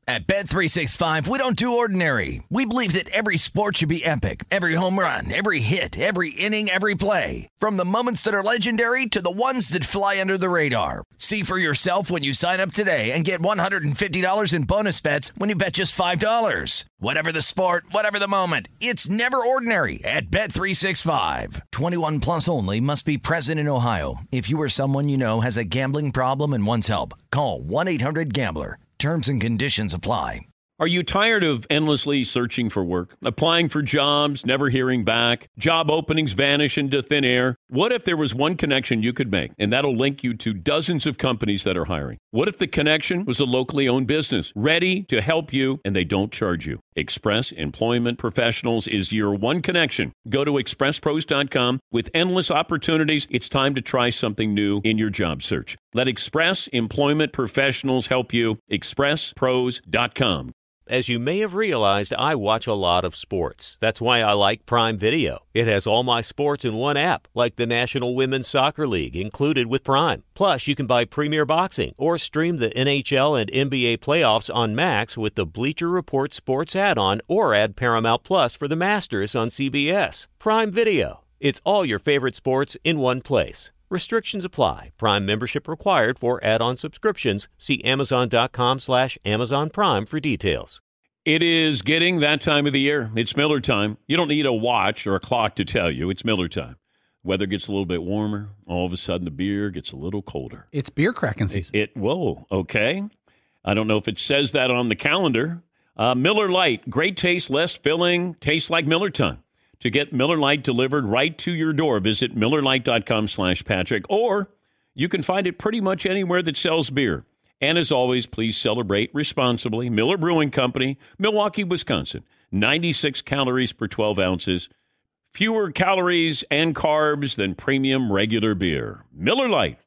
At Bet365, we don't do ordinary. We believe that every sport should be epic. Every home run, every hit, every inning, every play. From the moments that are legendary to the ones that fly under the radar. See for yourself when you sign up today and get $150 in bonus bets when you bet just $5. Whatever the sport, whatever the moment, it's never ordinary at Bet365. 21 plus only. Must be present in Ohio. If you or someone you know has a gambling problem and wants help, call 1-800-GAMBLER. Terms and conditions apply. Are you tired of endlessly searching for work, applying for jobs, never hearing back, job openings vanish into thin air? What if there was one connection you could make, and that'll link you to dozens of companies that are hiring? What if the connection was a locally owned business, ready to help you, and they don't charge you? Express Employment Professionals is your one connection. Go to expresspros.com. With endless opportunities, it's time to try something new in your job search. Let Express Employment Professionals help you. expresspros.com. As you may have realized, I watch a lot of sports. That's why I like Prime Video. It has all my sports in one app, like the National Women's Soccer League, included with Prime. Plus, you can buy Premier Boxing or stream the NHL and NBA playoffs on Max with the Bleacher Report Sports add-on, or add Paramount Plus for the Masters on CBS. Prime Video. It's all your favorite sports in one place. Restrictions apply. Prime membership required for add-on subscriptions. See Amazon.com/Amazon Prime for details. It is getting that time of the year. It's Miller time. You don't need a watch or a clock to tell you. It's Miller time. Weather gets a little bit warmer. All of a sudden, the beer gets a little colder. It's beer cracking season. Whoa, okay. I don't know if it says that on the calendar. Miller Lite, great taste, less filling, tastes like Miller time. To get Miller Lite delivered right to your door, visit MillerLite.com/Patrick, or you can find it pretty much anywhere that sells beer. And as always, please celebrate responsibly. Miller Brewing Company, Milwaukee, Wisconsin. 96 calories per 12 ounces. Fewer calories and carbs than premium regular beer. Miller Lite.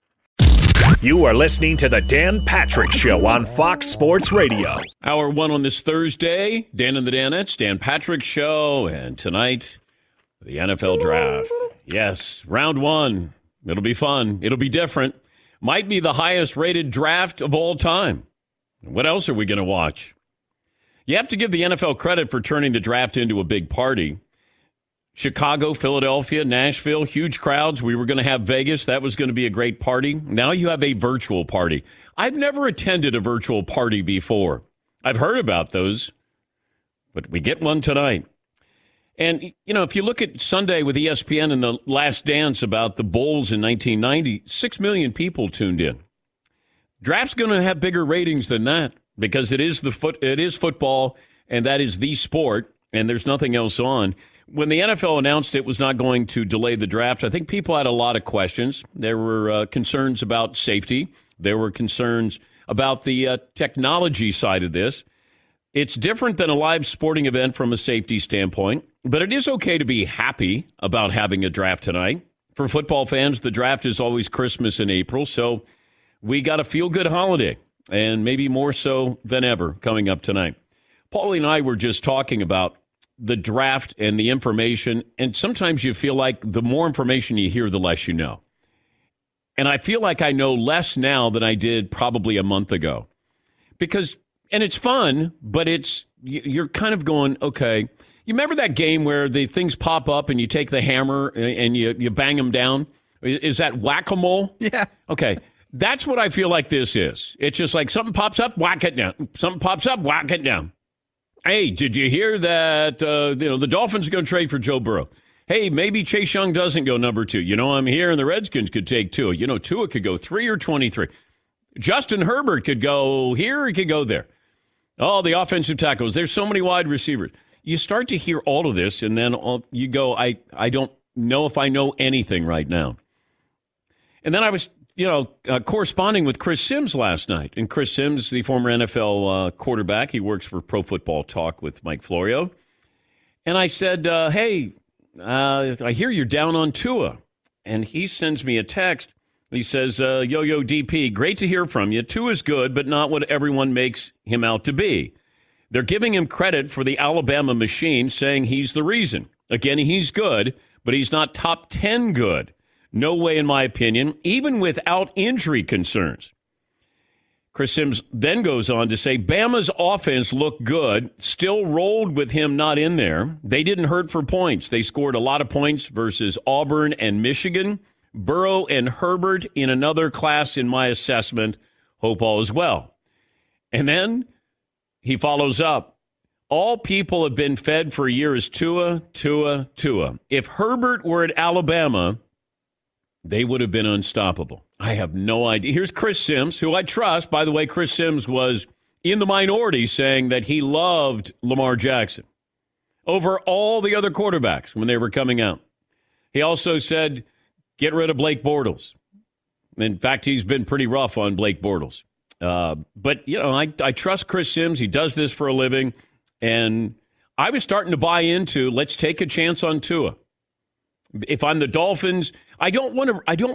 You are listening to the Dan Patrick Show on Fox Sports Radio. Hour one on this Thursday. Dan and the Danettes, Dan Patrick Show. And tonight, the NFL Draft. Yes, round one. It'll be fun. It'll be different. Might be the highest rated draft of all time. What else are we going to watch? You have to give the NFL credit for turning the draft into a big party. Chicago, Philadelphia, Nashville, huge crowds. We were going to have Vegas. That was going to be a great party. Now you have a virtual party. I've never attended a virtual party before. I've heard about those, but we get one tonight. And, you know, if you look at Sunday with ESPN and The Last Dance about the Bulls in 1990, 6 million people tuned in. Draft's going to have bigger ratings than that because it is football, and that is the sport, and there's nothing else on. When the NFL announced it was not going to delay the draft, I think people had a lot of questions. There were concerns about safety. There were concerns about the technology side of this. It's different than a live sporting event from a safety standpoint, but it is okay to be happy about having a draft tonight. For football fans, the draft is always Christmas in April, so we got a feel-good holiday, and maybe more so than ever coming up tonight. Paulie and I were just talking about the draft and the information, and sometimes you feel like the more information you hear, the less you know. And I feel like I know less now than I did probably a month ago. And it's fun, but you're kind of going, okay. You remember that game where the things pop up and you take the hammer and you bang them down? Is that whack-a-mole? Yeah. Okay. That's what I feel like this is. It's just like something pops up, whack it down. Something pops up, whack it down. Hey, did you hear that the Dolphins are going to trade for Joe Burrow? Hey, maybe Chase Young doesn't go number 2. You know, I'm here and the Redskins could take Tua. You know, Tua could go 3 or 23. Justin Herbert could go here, he could go there. Oh, the offensive tackles. There's so many wide receivers. You start to hear all of this, and then you go, I don't know if I know anything right now. And then I was, corresponding with Chris Sims last night. And Chris Sims, the former NFL quarterback, he works for Pro Football Talk with Mike Florio. And I said, hey, I hear you're down on Tua. And he sends me a text. He says, Yo, DP, great to hear from you. Tua's good, but not what everyone makes him out to be. They're giving him credit for the Alabama machine, saying he's the reason. Again, he's good, but he's not top 10 good. No way, in my opinion, even without injury concerns. Chris Sims then goes on to say, Bama's offense looked good, still rolled with him not in there. They didn't hurt for points. They scored a lot of points versus Auburn and Michigan. Burrow and Herbert in another class in my assessment. Hope all is well. And then he follows up. All people have been fed for a year is Tua, Tua, Tua. If Herbert were at Alabama, they would have been unstoppable. I have no idea. Here's Chris Sims, who I trust. By the way, Chris Sims was in the minority saying that he loved Lamar Jackson over all the other quarterbacks when they were coming out. He also said, get rid of Blake Bortles. In fact, he's been pretty rough on Blake Bortles. But, you know, I trust Chris Sims. He does this for a living. And I was starting to buy into, let's take a chance on Tua. If I'm the Dolphins, I don't want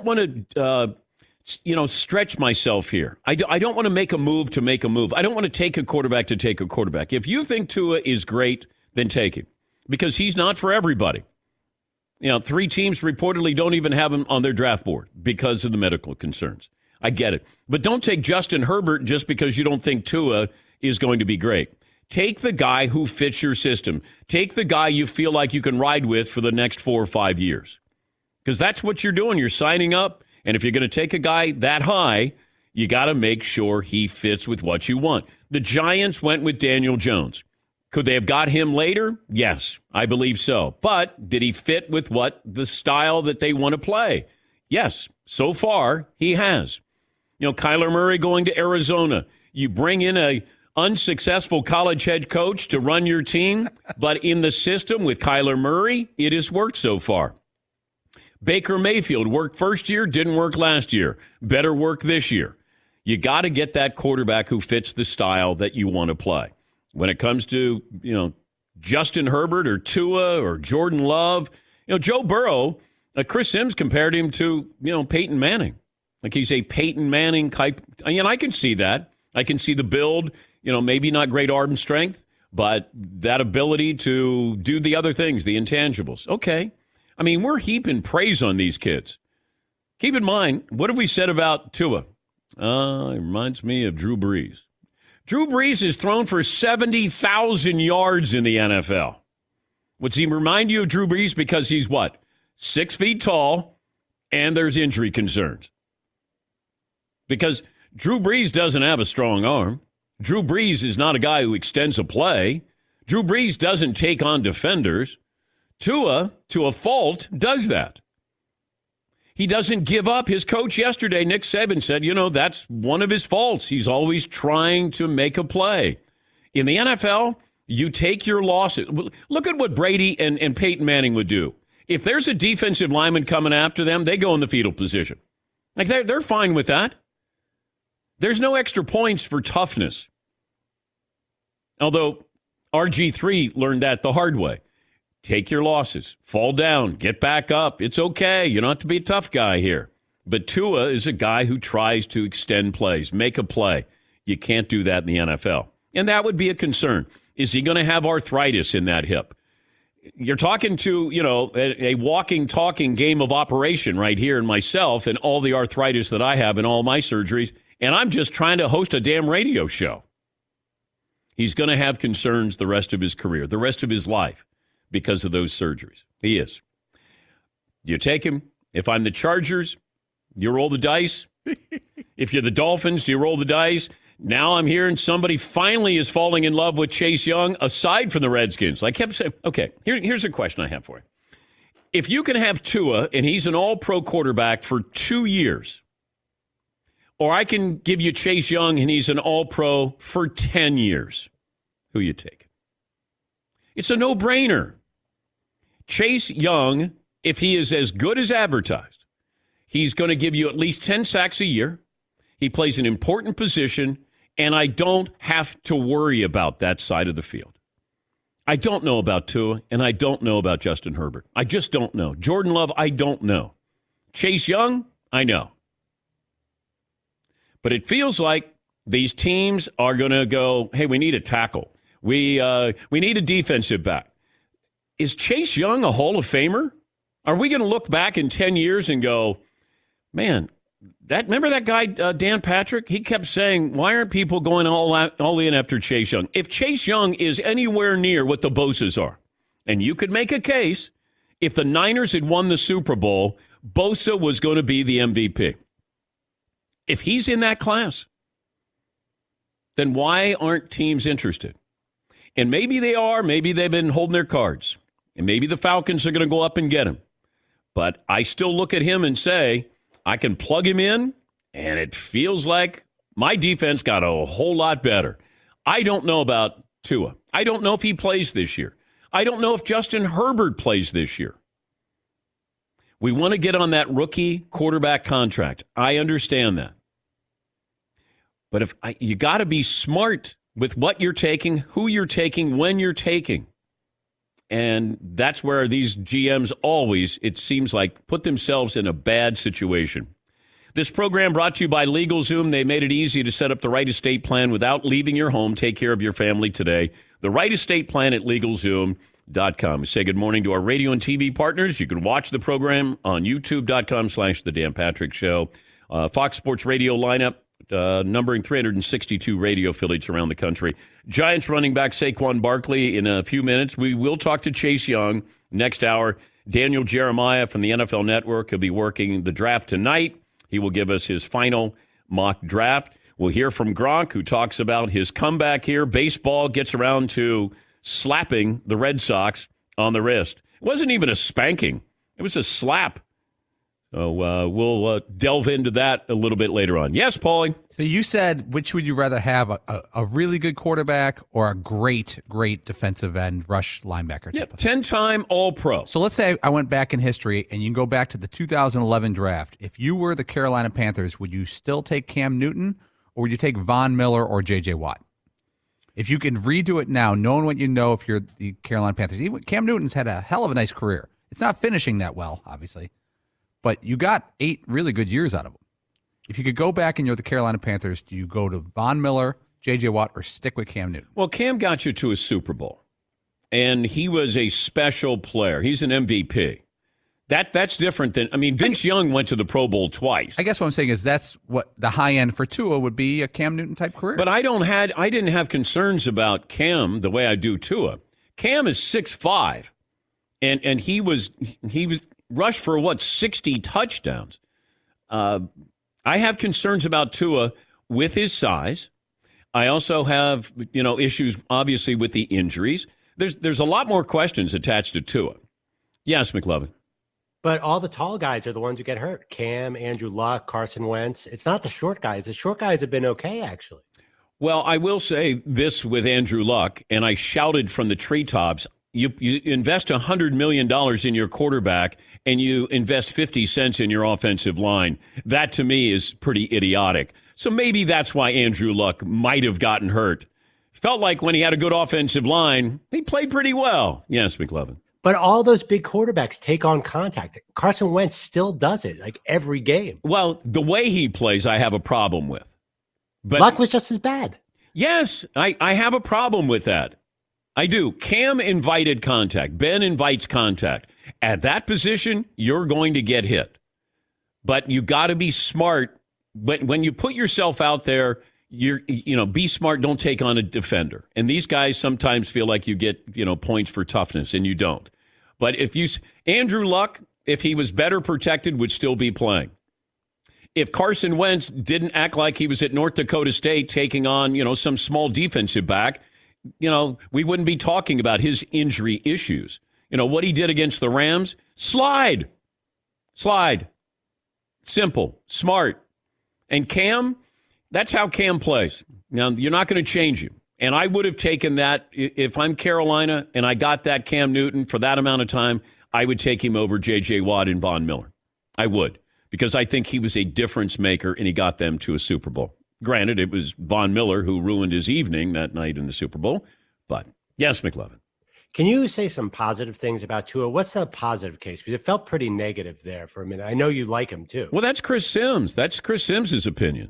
to stretch myself here. I don't want to make a move to make a move. I don't want to take a quarterback to take a quarterback. If you think Tua is great, then take him. Because he's not for everybody. You know, 3 teams reportedly don't even have him on their draft board because of the medical concerns. I get it. But don't take Justin Herbert just because you don't think Tua is going to be great. Take the guy who fits your system. Take the guy you feel like you can ride with for the next 4 or 5 years. Because that's what you're doing. You're signing up. And if you're going to take a guy that high, you got to make sure he fits with what you want. The Giants went with Daniel Jones. Could they have got him later? Yes, I believe so. But did he fit with what the style that they want to play? Yes, so far he has. You know, Kyler Murray going to Arizona. You bring in a unsuccessful college head coach to run your team, but in the system with Kyler Murray, it has worked so far. Baker Mayfield worked first year, didn't work last year. Better work this year. You got to get that quarterback who fits the style that you want to play. When it comes to, you know, Justin Herbert or Tua or Jordan Love, you know, Joe Burrow, Chris Sims compared him to, you know, Peyton Manning. Like he's a Peyton Manning type. And I can see that. I can see the build, you know, maybe not great arm strength, but that ability to do the other things, the intangibles. Okay. I mean, we're heaping praise on these kids. Keep in mind, what have we said about Tua? It reminds me of Drew Brees. Drew Brees is thrown for 70,000 yards in the NFL. What's he remind you of Drew Brees? Because he's what? 6 feet tall, and there's injury concerns. Because Drew Brees doesn't have a strong arm. Drew Brees is not a guy who extends a play. Drew Brees doesn't take on defenders. Tua, to a fault, does that. He doesn't give up. His coach yesterday, Nick Saban, said, you know, that's one of his faults. He's always trying to make a play. In the NFL, you take your losses. Look at what Brady and Peyton Manning would do. If there's a defensive lineman coming after them, they go in the fetal position. Like they're fine with that. There's no extra points for toughness. Although RG3 learned that the hard way. Take your losses. Fall down. Get back up. It's okay. You don't have to be a tough guy here. But Tua is a guy who tries to extend plays, make a play. You can't do that in the NFL. And that would be a concern. Is he going to have arthritis in that hip? You're talking to, you know, a walking, talking game of operation right here in myself and all the arthritis that I have in all my surgeries. And I'm just trying to host a damn radio show. He's going to have concerns the rest of his career, the rest of his life, because of those surgeries. He is. You take him. If I'm the Chargers, you roll the dice. If you're the Dolphins, do you roll the dice? Now I'm hearing somebody finally is falling in love with Chase Young, aside from the Redskins. I kept saying, okay, here's a question I have for you. If you can have Tua, and he's an all-pro quarterback for 2 years, or I can give you Chase Young, and he's an all-pro for 10 years, who you take? It's a no-brainer. Chase Young, if he is as good as advertised, he's going to give you at least 10 sacks a year. He plays an important position, and I don't have to worry about that side of the field. I don't know about Tua, and I don't know about Justin Herbert. I just don't know. Jordan Love, I don't know. Chase Young, I know. But it feels like these teams are going to go, hey, we need a tackle. We need a defensive back. Is Chase Young a Hall of Famer? Are we going to look back in 10 years and go, man, Remember that guy, Dan Patrick? He kept saying, why aren't people going all in after Chase Young? If Chase Young is anywhere near what the Bosas are, and you could make a case, if the Niners had won the Super Bowl, Bosa was going to be the MVP. If he's in that class, then why aren't teams interested? And maybe they are. Maybe they've been holding their cards. And maybe the Falcons are going to go up and get him. But I still look at him and say, I can plug him in, and it feels like my defense got a whole lot better. I don't know about Tua. I don't know if he plays this year. I don't know if Justin Herbert plays this year. We want to get on that rookie quarterback contract. I understand that. But you got to be smart with what you're taking, who you're taking, when you're taking. And that's where these GMs always, it seems like, put themselves in a bad situation. This program brought to you by LegalZoom. They made it easy to set up the right estate plan without leaving your home. Take care of your family today. The right estate plan at LegalZoom.com. We say good morning to our radio and TV partners. You can watch the program on YouTube.com/The Dan Patrick Show. Fox Sports Radio lineup, numbering 362 radio affiliates around the country. Giants running back Saquon Barkley in a few minutes. We will talk to Chase Young next hour. Daniel Jeremiah from the NFL Network will be working the draft tonight. He will give us his final mock draft. We'll hear from Gronk, who talks about his comeback here. Baseball gets around to slapping the Red Sox on the wrist. It wasn't even a spanking. It was a slap. So we'll delve into that a little bit later on. Yes, Paulie? So you said, which would you rather have, a really good quarterback or a great defensive end rush linebacker? Yeah, 10-time All-Pro. So let's say I went back in history, and you can go back to the 2011 draft. If you were the Carolina Panthers, would you still take Cam Newton, or would you take Von Miller or J.J. Watt? If you can redo it now, knowing what you know if you're the Carolina Panthers. Cam Newton's had a hell of a nice career. It's not finishing that well, obviously. But you got 8 really good years out of him. If you could go back and you're the Carolina Panthers, do you go to Von Miller, J.J. Watt, or stick with Cam Newton? Well, Cam got you to a Super Bowl, and he was a special player. He's an MVP. That's different than, Vince Young went to the Pro Bowl twice. I guess what I'm saying is that's what the high end for Tua would be, a Cam Newton type career. But I didn't have concerns about Cam the way I do Tua. Cam is 6'5", and he was rushed for 60 touchdowns. I have concerns about Tua with his size. I also have, issues obviously with the injuries. There's a lot more questions attached to Tua. Yes, McLovin. But all the tall guys are the ones who get hurt. Cam, Andrew Luck, Carson Wentz. It's not the short guys. The short guys have been okay, actually. Well, I will say this with Andrew Luck, and I shouted from the treetops, you invest $100 million in your quarterback and you invest 50 cents in your offensive line. That, to me, is pretty idiotic. So maybe that's why Andrew Luck might have gotten hurt. Felt like when he had a good offensive line, he played pretty well. Yes, McLovin. But all those big quarterbacks take on contact. Carson Wentz still does it, like every game. Well, the way he plays, I have a problem with. But Luck was just as bad. Yes, I have a problem with that. I do. Cam invited contact. Ben invites contact. At that position, you're going to get hit. But you got to be smart. But when you put yourself out there, be smart. Don't take on a defender. And these guys sometimes feel like you get, points for toughness, and you don't. But Andrew Luck, if he was better protected, would still be playing. If Carson Wentz didn't act like he was at North Dakota State taking on, some small defensive back, we wouldn't be talking about his injury issues. What he did against the Rams, slide. Simple, smart. And Cam, that's how Cam plays. Now, you're not going to change him. And I would have taken that if I'm Carolina and I got that Cam Newton for that amount of time, I would take him over J.J. Watt and Von Miller. I would, because I think he was a difference maker and he got them to a Super Bowl. Granted, it was Von Miller who ruined his evening that night in the Super Bowl. But yes, McLovin. Can you say some positive things about Tua? What's the positive case? Because it felt pretty negative there for a minute. I know you like him too. Well, that's Chris Sims. That's Chris Sims' opinion.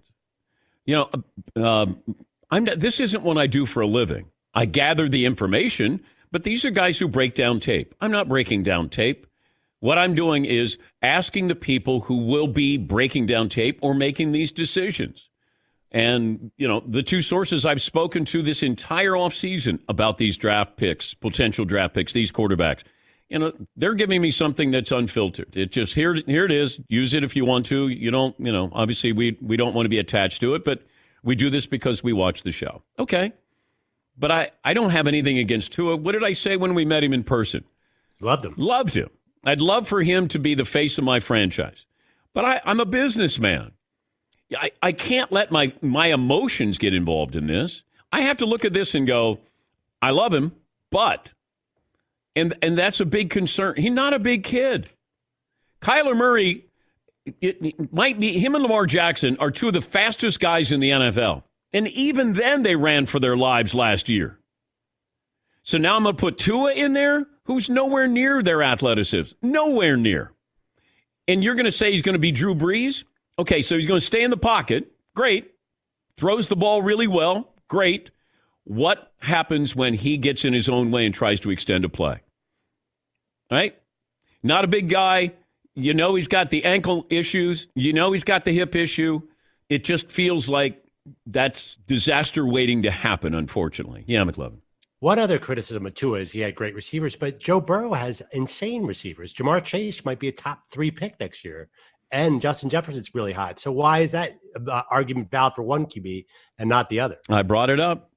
This isn't what I do for a living. I gather the information, but these are guys who break down tape. I'm not breaking down tape. What I'm doing is asking the people who will be breaking down tape or making these decisions. And, the two sources I've spoken to this entire offseason about these draft picks, potential draft picks, these quarterbacks, they're giving me something that's unfiltered. It just, here it is. Use it if you want to. You don't, obviously we don't want to be attached to it, but we do this because we watch the show. Okay. But I don't have anything against Tua. What did I say when we met him in person? Loved him. Loved him. I'd love for him to be the face of my franchise. But I'm a businessman. I can't let my emotions get involved in this. I have to look at this and go, I love him, but, and that's a big concern. He's not a big kid. Kyler Murray, it might be, him and Lamar Jackson are two of the fastest guys in the NFL. And even then they ran for their lives last year. So now I'm going to put Tua in there, who's nowhere near their athleticism. Nowhere near. And you're going to say he's going to be Drew Brees? Okay, so he's going to stay in the pocket. Great. Throws the ball really well. Great. What happens when he gets in his own way and tries to extend a play? All right? Not a big guy. He's got the ankle issues. He's got the hip issue. It just feels like that's disaster waiting to happen, unfortunately. Yeah, McLovin. One other criticism of Tua is he had great receivers, but Joe Burrow has insane receivers. Jamar Chase might be a top 3 pick next year. And Justin Jefferson's really hot. So why is that argument valid for one QB and not the other? I brought it up.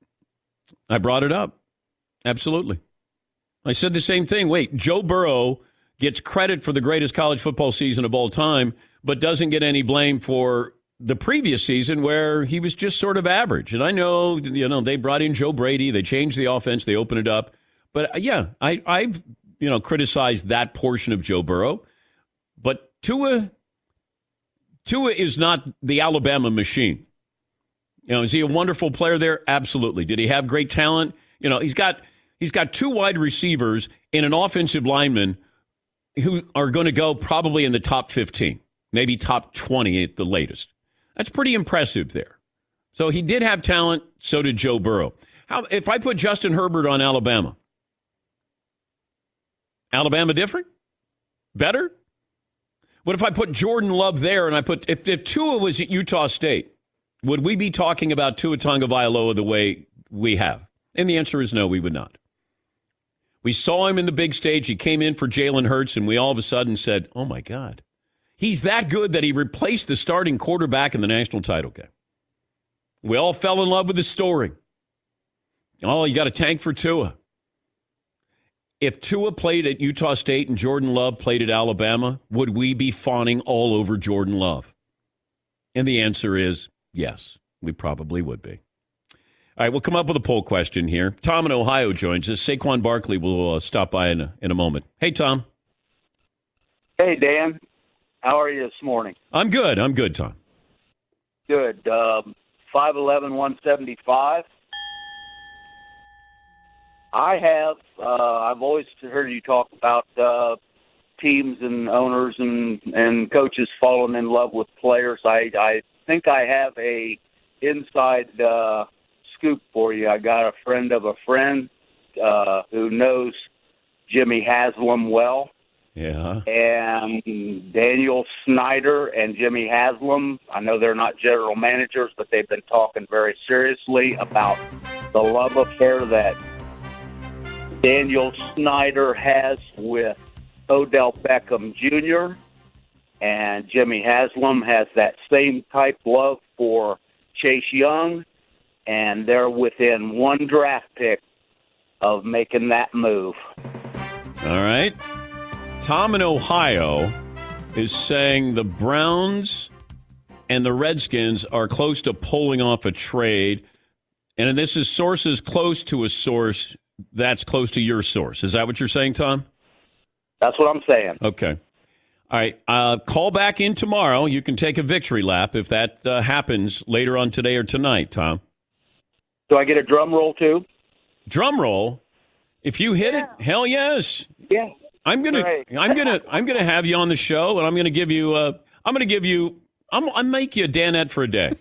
Absolutely. I said the same thing. Wait, Joe Burrow gets credit for the greatest college football season of all time, but doesn't get any blame for the previous season where he was just sort of average. And I know, they brought in Joe Brady. They changed the offense. They opened it up. But, yeah, I've criticized that portion of Joe Burrow. But Tua is not the Alabama machine. Is he a wonderful player there? Absolutely. Did he have great talent? He's got 2 wide receivers and an offensive lineman who are going to go probably in the top 15, maybe top 20 at the latest. That's pretty impressive there. So he did have talent. So did Joe Burrow. If I put Justin Herbert on Alabama different? Better? What if I put Jordan Love there and if Tua was at Utah State, would we be talking about Tua Tagovailoa the way we have? And the answer is no, we would not. We saw him in the big stage. He came in for Jalen Hurts, and we all of a sudden said, oh, my God. He's that good that he replaced the starting quarterback in the national title game. We all fell in love with the story. Oh, you got a tank for Tua. If Tua played at Utah State and Jordan Love played at Alabama, would we be fawning all over Jordan Love? And the answer is yes, we probably would be. All right, we'll come up with a poll question here. Tom in Ohio joins us. Saquon Barkley will stop by in a moment. Hey, Tom. Hey, Dan. How are you this morning? I'm good, Tom. Good. 5'11", 175. I've always heard you talk about teams and owners and coaches falling in love with players. I think I have a inside scoop for you. I got a friend of a friend who knows Jimmy Haslam well. Yeah. And Daniel Snyder and Jimmy Haslam, I know they're not general managers, but they've been talking very seriously about the love affair that Daniel Snyder has with Odell Beckham Jr., and Jimmy Haslam has that same type love for Chase Young, and they're within 1 draft pick of making that move. All right. Tom in Ohio is saying the Browns and the Redskins are close to pulling off a trade, and this is sources close to a source that's close to your source. Is that what you're saying, Tom? That's what I'm saying. Okay. All right. Call back in tomorrow. You can take a victory lap if that happens later on today or tonight, Tom. Do I get a drum roll too? Drum roll? If you hit it, hell yes. Yeah. I'm gonna have you on the show, and I'm gonna give you I'll make you a Danette for a day.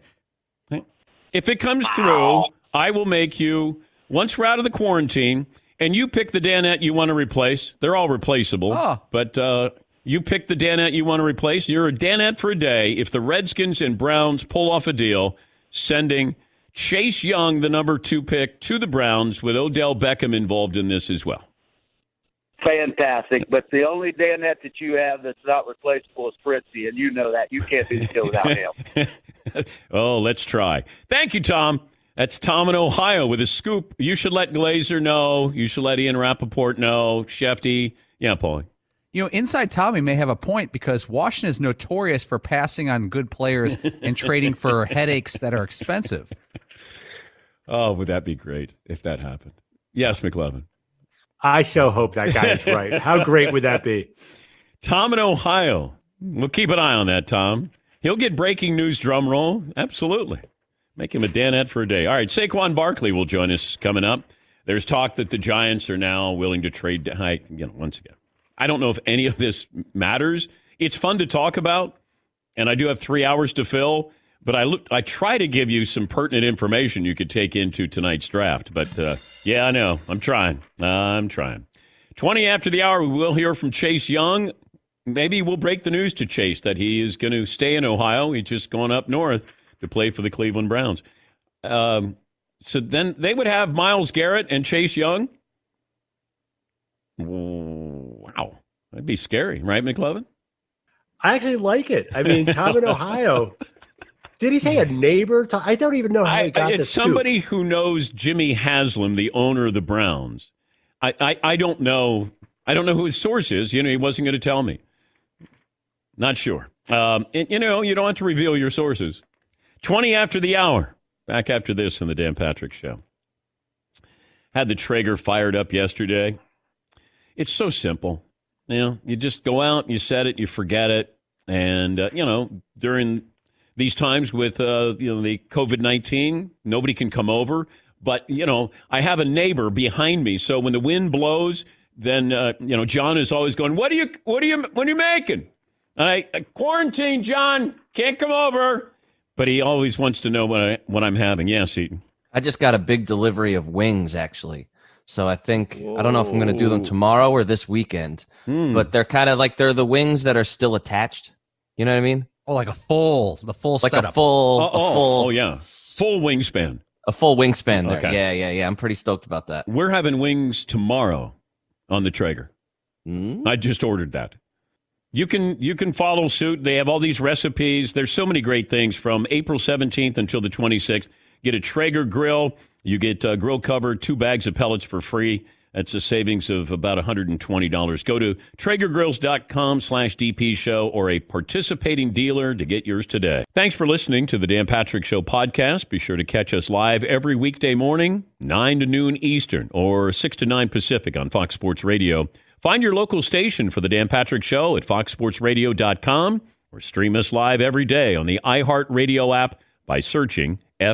If it comes through, I will make you. Once we're out of the quarantine, And you pick the Danette you want to replace. They're all replaceable. Oh. But you pick the Danette you want to replace. You're a Danette for a day if the Redskins and Browns pull off a deal sending Chase Young, the number 2 pick, to the Browns with Odell Beckham involved in this as well. Fantastic. But the only Danette that you have that's not replaceable is Fritzy, and you know that. You can't do the show without him. Oh, let's try. Thank you, Tom. That's Tom in Ohio with a scoop. You should let Glazer know. You should let Ian Rappaport know. Shefty. Yeah, Paulie. You know, Inside Tommy may have a point because Washington is notorious for passing on good players and trading for headaches that are expensive. Oh, would that be great if that happened? Yes, McLevin. I so hope that guy is right. How great would that be? Tom in Ohio. We'll keep an eye on that, Tom. He'll get breaking news drum roll. Absolutely. Make him a Danette for a day. All right, Saquon Barkley will join us coming up. There's talk that the Giants are now willing to trade. Once again, I don't know if any of this matters. It's fun to talk about, and I do have 3 hours to fill. But I try to give you some pertinent information you could take into tonight's draft. But, yeah, I know. I'm trying. 20 after the hour, we will hear from Chase Young. Maybe we'll break the news to Chase that he is going to stay in Ohio. He's just going up north to play for the Cleveland Browns. So then they would have Myles Garrett and Chase Young. Wow. That'd be scary, right, McLevin? I actually like it. I mean, Tom in Ohio. Did he say a neighbor? I don't even know how he got this. It's somebody who knows Jimmy Haslam, the owner of the Browns. I don't know. I don't know who his source is. You know, he wasn't going to tell me. Not sure. You know, you don't have to reveal your sources. 20 after the hour. Back after this on the Dan Patrick Show. Had the Traeger fired up yesterday. It's so simple. You know, you just go out, you set it, you forget it. And, you know, during these times with, the COVID-19, nobody can come over. But, you know, I have a neighbor behind me. So when the wind blows, then, John is always going, what are you making? And I quarantine, John, can't come over. But he always wants to know what I'm having. Yes, Eaton. I just got a big delivery of wings, actually. So I think, I don't know if I'm going to do them tomorrow or this weekend. But they're kind of like, they're the wings that are still attached. You know what I mean? Oh, like the full like setup. a full full wingspan. A full wingspan there. Okay. Yeah. I'm pretty stoked about that. We're having wings tomorrow on the Traeger. I just ordered that. You can follow suit. They have all these recipes. There's so many great things from April 17th until the 26th. Get a Traeger grill. You get grill cover, 2 bags of pellets for free. That's a savings of about $120. Go to TraegerGrills.com/DP Show or a participating dealer to get yours today. Thanks for listening to the Dan Patrick Show podcast. Be sure to catch us live every weekday morning, 9 to noon Eastern or 6 to 9 Pacific on Fox Sports Radio. Find your local station for the Dan Patrick Show at foxsportsradio.com or stream us live every day on the iHeartRadio app by searching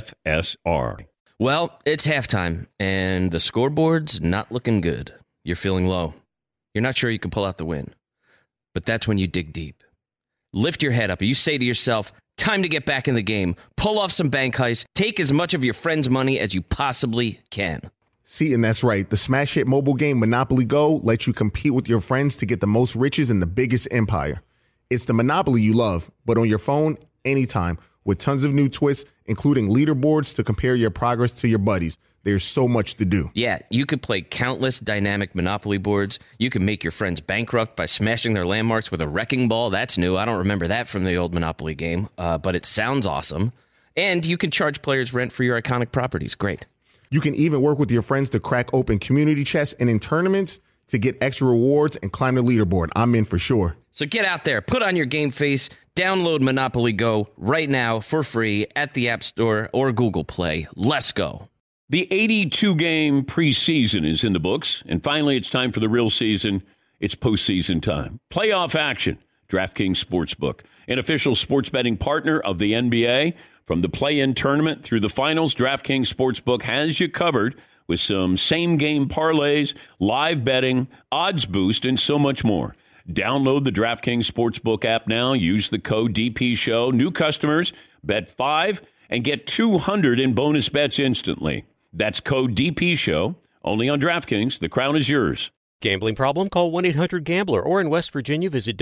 FSR. Well, it's halftime, and the scoreboard's not looking good. You're feeling low. You're not sure you can pull out the win. But that's when you dig deep. Lift your head up, and you say to yourself, time to get back in the game. Pull off some bank heists. Take as much of your friend's money as you possibly can. See, and that's right. The smash hit mobile game Monopoly Go lets you compete with your friends to get the most riches in the biggest empire. It's the Monopoly you love, but on your phone, anytime, with tons of new twists, including leaderboards to compare your progress to your buddies. There's so much to do. Yeah, you could play countless dynamic Monopoly boards. You can make your friends bankrupt by smashing their landmarks with a wrecking ball. That's new. I don't remember that from the old Monopoly game, but it sounds awesome. And you can charge players rent for your iconic properties. Great. You can even work with your friends to crack open community chests and in tournaments to get extra rewards and climb the leaderboard. I'm in for sure. So get out there, put on your game face, download Monopoly Go right now for free at the App Store or Google Play. Let's go. The 82-game preseason is in the books, and finally it's time for the real season. It's postseason time. Playoff action. DraftKings Sportsbook, an official sports betting partner of the NBA. From the play-in tournament through the finals, DraftKings Sportsbook has you covered with some same-game parlays, live betting, odds boost, and so much more. Download the DraftKings Sportsbook app now. Use the code DPShow. New customers, bet $5 and get $200 in bonus bets instantly. That's code DPShow. Only on DraftKings. The crown is yours. Gambling problem? Call 1-800-GAMBLER. Or in West Virginia, visit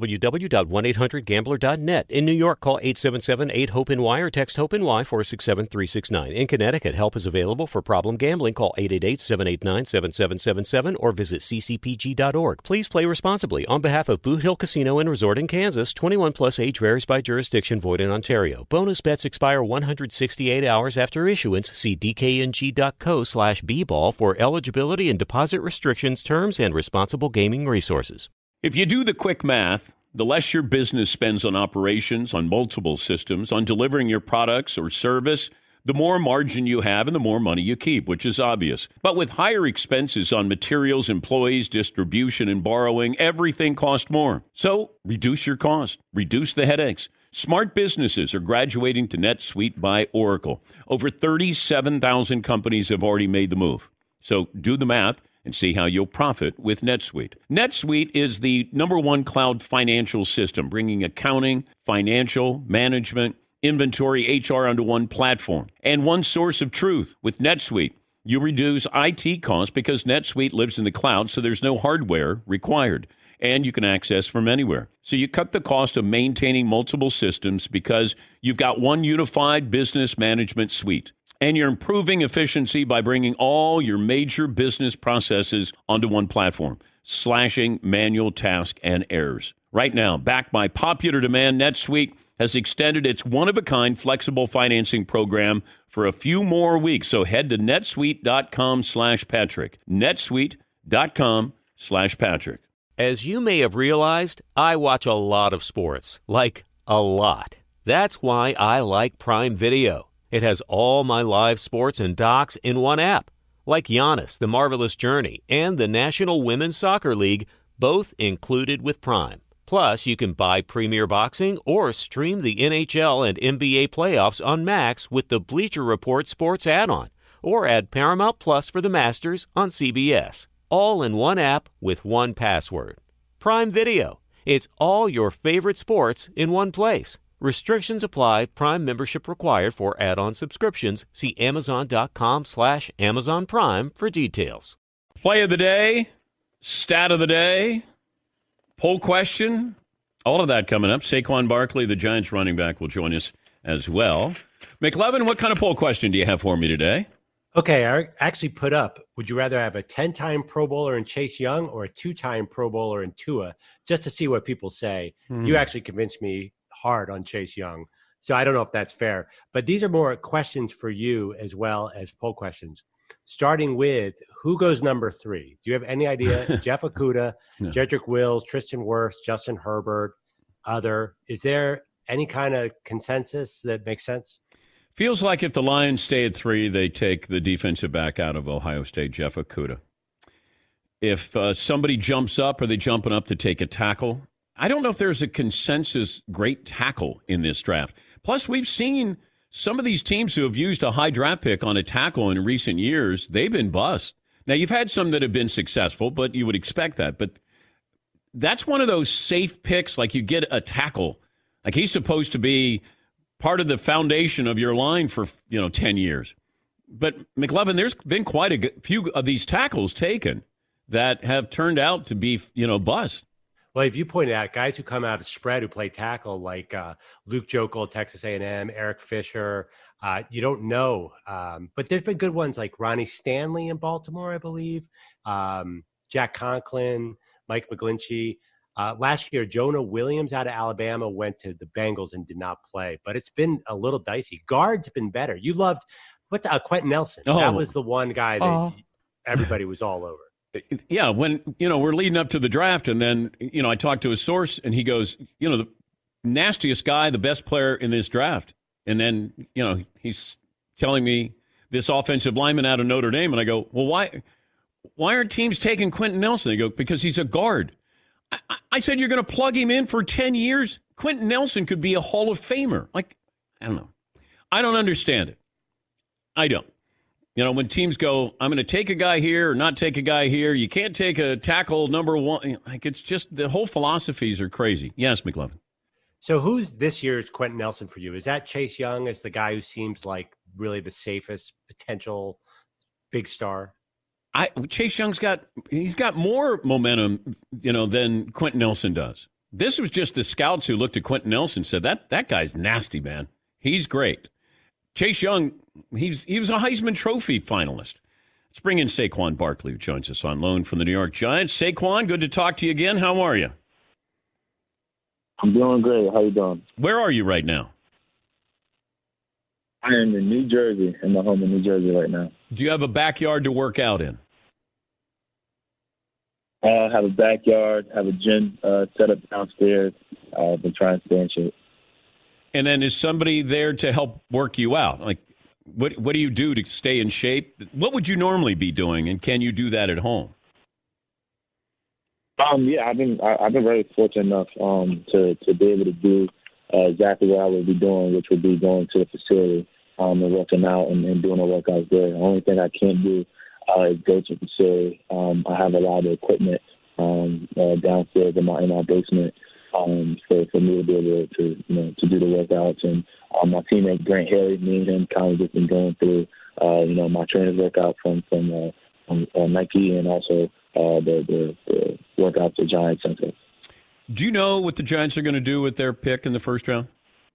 www.1800gambler.net. In New York, call 877-8-HOPE-NY or text HOPE-NY 467-369. In Connecticut, help is available for problem gambling. Call 888-789-7777 or visit ccpg.org. Please play responsibly. On behalf of Boot Hill Casino and Resort in Kansas, 21 plus age varies by jurisdiction, void in Ontario. Bonus bets expire 168 hours after issuance. See dkng.co/bball for eligibility and deposit restrictions, terms, and responsible gaming resources. If you do the quick math, the less your business spends on operations, on multiple systems, on delivering your products or service, the more margin you have and the more money you keep, which is obvious. But with higher expenses on materials, employees, distribution, and borrowing, everything costs more. So reduce your cost, reduce the headaches. Smart businesses are graduating to NetSuite by Oracle. Over 37,000 companies have already made the move. So do the math and see how you'll profit with NetSuite. NetSuite is the #1 cloud financial system, bringing accounting, financial, management, inventory, HR onto one platform and one source of truth. With NetSuite, you reduce IT costs because NetSuite lives in the cloud, so there's no hardware required, and you can access from anywhere. So you cut the cost of maintaining multiple systems because you've got one unified business management suite. And you're improving efficiency by bringing all your major business processes onto one platform, slashing manual tasks and errors. Right now, backed by popular demand, NetSuite has extended its one-of-a-kind flexible financing program for a few more weeks. So head to netsuite.com/Patrick. netsuite.com/Patrick. As you may have realized, I watch a lot of sports, like a lot. That's why I like Prime Video. It has all my live sports and docs in one app, like Giannis, The Marvelous Journey, and the National Women's Soccer League, both included with Prime. Plus, you can buy Premier Boxing or stream the NHL and NBA playoffs on Max with the Bleacher Report Sports add-on, or add Paramount Plus for the Masters on CBS. All in one app with one password. Prime Video. It's all your favorite sports in one place. Restrictions apply. Prime membership required for add-on subscriptions. See Amazon.com/Amazon Prime for details. Play of the day, stat of the day, poll question, all of that coming up. Saquon Barkley, the Giants running back, will join us as well. McLevin, what kind of poll question do you have for me today? Okay, I actually put up, would you rather have a 10-time Pro Bowler in Chase Young or a 2-time Pro Bowler in Tua, just to see what people say. You actually convinced me hard on Chase Young. So I don't know if that's fair, but these are more questions for you as well as poll questions. Starting with, who goes number 3? Do you have any idea? Jeff Okudah, No. Jedrick Wills, Tristan Wirfs, Justin Herbert, other. Is there any kind of consensus that makes sense? Feels like if the Lions stay at 3, they take the defensive back out of Ohio State, Jeff Okudah. If somebody jumps up, are they jumping up to take a tackle? I don't know if there's a consensus great tackle in this draft. Plus, we've seen some of these teams who have used a high draft pick on a tackle in recent years, they've been bust. Now, you've had some that have been successful, but you would expect that. But that's one of those safe picks, like you get a tackle. Like he's supposed to be part of the foundation of your line for 10 years. But McLevin, there's been quite a few of these tackles taken that have turned out to be bust. Well, if you pointed out guys who come out of spread who play tackle, like Luke Jokel, Texas A&M, Eric Fisher, you don't know. But there's been good ones like Ronnie Stanley in Baltimore, I believe, Jack Conklin, Mike McGlinchey. Last year, Jonah Williams out of Alabama went to the Bengals and did not play. But it's been a little dicey. Guards been better. You loved Quentin Nelson. Oh. That was the one guy that everybody was all over. Yeah, when, we're leading up to the draft, and then, I talked to a source, and he goes, the nastiest guy, the best player in this draft. And then, he's telling me this offensive lineman out of Notre Dame, and I go, well, why aren't teams taking Quentin Nelson? They go, because he's a guard. I said, you're going to plug him in for 10 years? Quentin Nelson could be a Hall of Famer. Like, I don't know. I don't understand it. I don't. When teams go, I'm going to take a guy here or not take a guy here. You can't take a tackle number 1. Like, it's just the whole philosophies are crazy. Yes, McLevin. So who's this year's Quentin Nelson for you? Is that Chase Young as the guy who seems like really the safest potential big star? Chase Young's got more momentum, than Quentin Nelson does. This was just the scouts who looked at Quentin Nelson and said that guy's nasty, man. He's great. Chase Young, he was a Heisman Trophy finalist. Let's bring in Saquon Barkley, who joins us on loan from the New York Giants. Saquon, good to talk to you again. How are you? I'm doing great. How you doing? Where are you right now? I am in New Jersey, in my home in New Jersey right now. Do you have a backyard to work out in? I have a backyard, have a gym set up downstairs. I've been trying to stay in shape. And then is somebody there to help work you out? Like, what do you do to stay in shape? What would you normally be doing, and can you do that at home? Yeah, I've been very fortunate enough to be able to do exactly what I would be doing, which would be going to the facility and working out and doing a workout there. The only thing I can't do is go to the facility. I have a lot of equipment downstairs in my basement for me to be able to do the workouts. And my teammate Grant Haley, me and him kind of just been going through my trainer's workout from Nike, and also the workouts at Giants Center. Do you know what the Giants are going to do with their pick in the first round?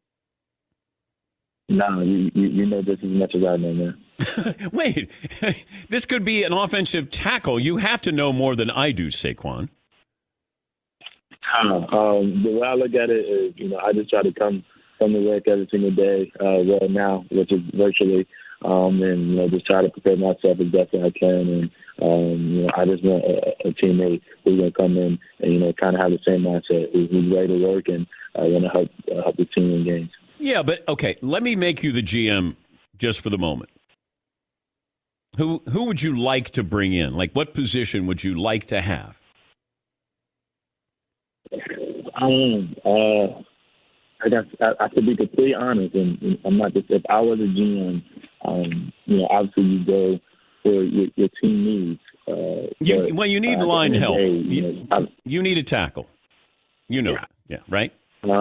No, you know this as much as I know, man. Wait, this could be an offensive tackle. You have to know more than I do, Saquon. The way I look at it is, I just try to come to work every single day, now, which is virtually, and just try to prepare myself as best as I can. And I just want a teammate who's going to come in and kind of have the same mindset, who's ready to work and want to help the team in games. Yeah, but okay, let me make you the GM just for the moment. Who would you like to bring in? Like, what position would you like to have? I guess I to be completely honest, and I'm not just, if I was a GM, obviously you go for your team needs. You need line help. You need a tackle. Yeah, right.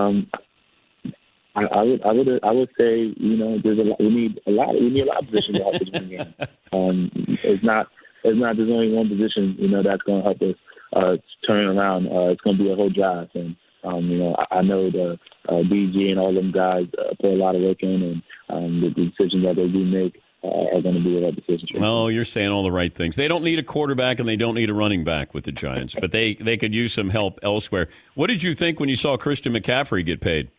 I would say we need a lot of positions to help us win games. It's not there's only one position that's going to help us turn around. It's going to be a whole drive, and I know the BG and all them guys put a lot of work in, and the decisions that they do make are going to be the right decisions. Oh, you're saying all the right things. They don't need a quarterback and they don't need a running back with the Giants, but they could use some help elsewhere. What did you think when you saw Christian McCaffrey get paid?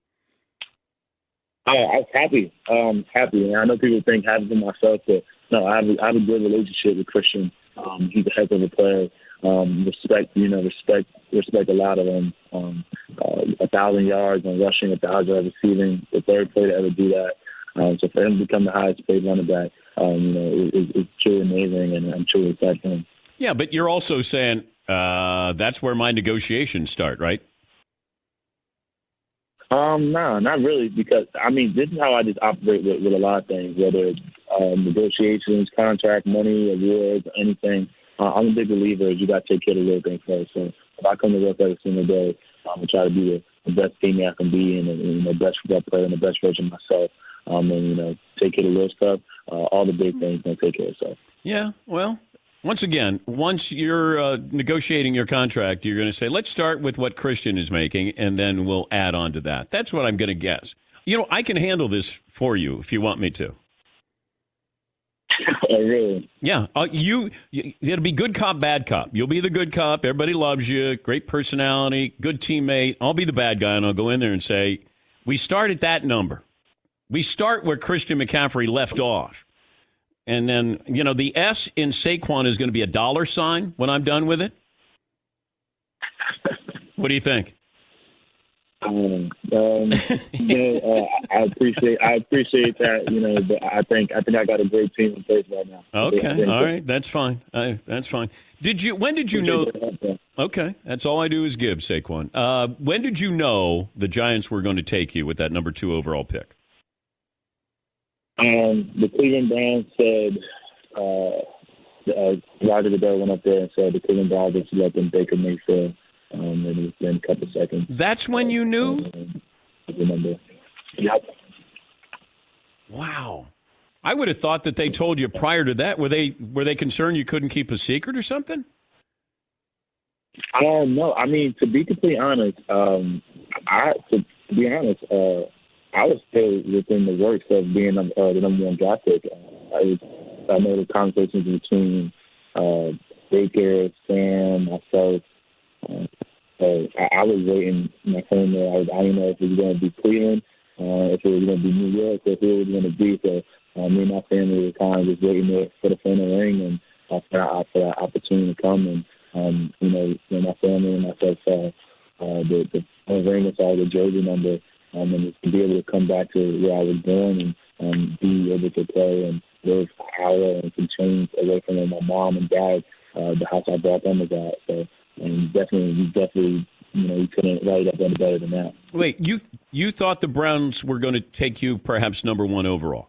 I was happy. And I know people think happy for myself, but no, I have a good relationship with Christian. He's a heck of a player. Respect a lot of him. 1,000 yards and rushing, 1,000 yards receiving, the third player to ever do that. So for him to become the highest paid running back, is truly amazing, and I'm truly excited for him. Yeah, but you're also saying that's where my negotiations start, right? No, not really, because, this is how I just operate with a lot of things, whether it's negotiations, contract, money, awards, anything. I'm a big believer you got to take care of the little things first. So if I come to work every single day, I'm going to try to be the best teammate I can be, and the best football player and the best version of myself. And take care of the little stuff. All the big things going to take care of itself. Yeah, well, once you're negotiating your contract, you're going to say, let's start with what Christian is making, and then we'll add on to that. That's what I'm going to guess. I can handle this for you if you want me to. Oh, really? Yeah. It'll be good cop, bad cop. You'll be the good cop. Everybody loves you. Great personality. Good teammate. I'll be the bad guy, and I'll go in there and say, we start at that number. We start where Christian McCaffrey left off. And then, the S in Saquon is going to be a $sign when I'm done with it. What do you think? I appreciate that. But I think I got a great team in place right now. Okay, all right, that's fine. That's fine. When did you know? Okay, that's all I do is give, Saquon. When did you know the Giants were going to take you with that number 2 overall pick? The Cleveland Browns said, Roger Goodell went up there and said the Cleveland Browns would select Baker Mayfield, and it's been a couple seconds. That's when you knew? I remember. Yep. Wow. I would have thought that they told you prior to that. Were they concerned you couldn't keep a secret or something? No. I mean, to be completely honest, I was still within the works of being the number one draft pick. I know the conversations between Baker, Sam, myself. I was waiting my phone there. I didn't know if it was going to be Cleveland, if it was going to be New York, or if it was going to be. So me and my family were kind of just waiting there for the phone to ring and for that opportunity to come. And when my family and myself saw the phone ring and saw the jersey number, and to be able to come back to where I was born and be able to play and live an hour and some change away from my mom and dad, the house I brought them was at. So definitely, you couldn't write up any better than that. Wait, you thought the Browns were going to take you perhaps number one overall?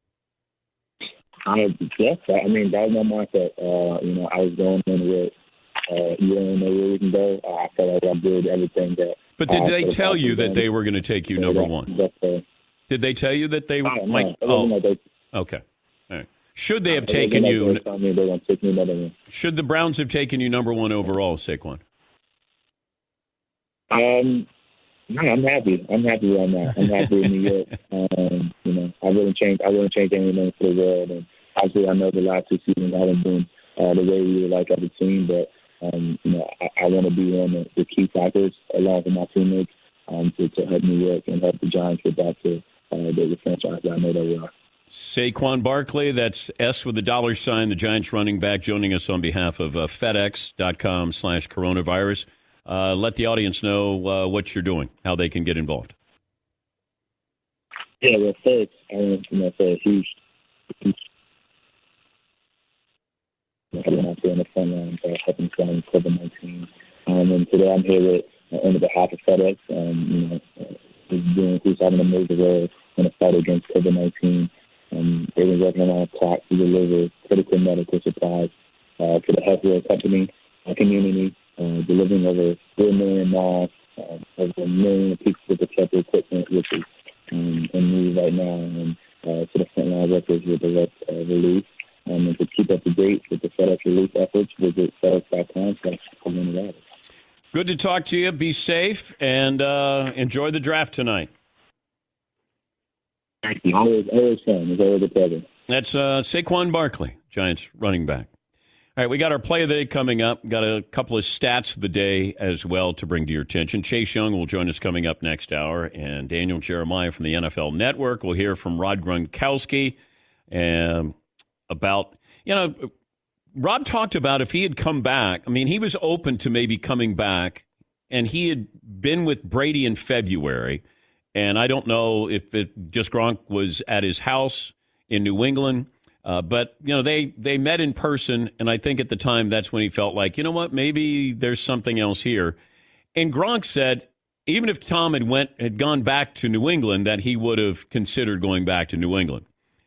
Yes, I mean, that was my mindset. I was going in with, you don't know where we can go. I felt like I did everything that. But did they tell you that they were going to take you number one? Did they tell you that they might? Okay. All right. Should they have taken you? Should the Browns have taken you number one overall, Saquon? No, I'm happy. I'm happy where I'm at. I'm happy in New York. I wouldn't change anything for the world. And obviously, I know the last 2 seasons haven't been the way we would like as a team, but I want to be one of the key factors along with my teammates to help New York and help the Giants get back to the franchise that I know that we are. Saquon Barkley, that's S with the $, the Giants running back, joining us on behalf of FedEx.com/coronavirus. Let the audience know what you're doing, how they can get involved. Yeah, well, first, I want to say a huge everyone out there in the front line helping fight COVID-19. And today I'm here on behalf of FedEx, who's having a major role in the fight against COVID-19. They've been working around the clock to deliver critical medical supplies to the healthcare company, community, delivering over 4 million masks, over 1 million pieces of protective equipment, which is in need right now, and to the frontline workers with direct relief. And to keep up to date with the FedEx relief efforts, visit FedEx.com/coronavirus. Good to talk to you. Be safe and enjoy the draft tonight. Thank you. Always fun. It's always a pleasure. That's Saquon Barkley, Giants running back. All right, we got our play of the day coming up. Got a couple of stats of the day as well to bring to your attention. Chase Young will join us coming up next hour, and Daniel Jeremiah from the NFL Network. We'll hear from Rod Gronkowski about, Rob talked about if he had come back. I mean, he was open to maybe coming back, and he had been with Brady in February. And I don't know if it just Gronk was at his house in New England, but they met in person, and I think at the time that's when he felt like, you know what, maybe there's something else here. And Gronk said even if Tom had gone back to New England, that he would have considered going back to New England.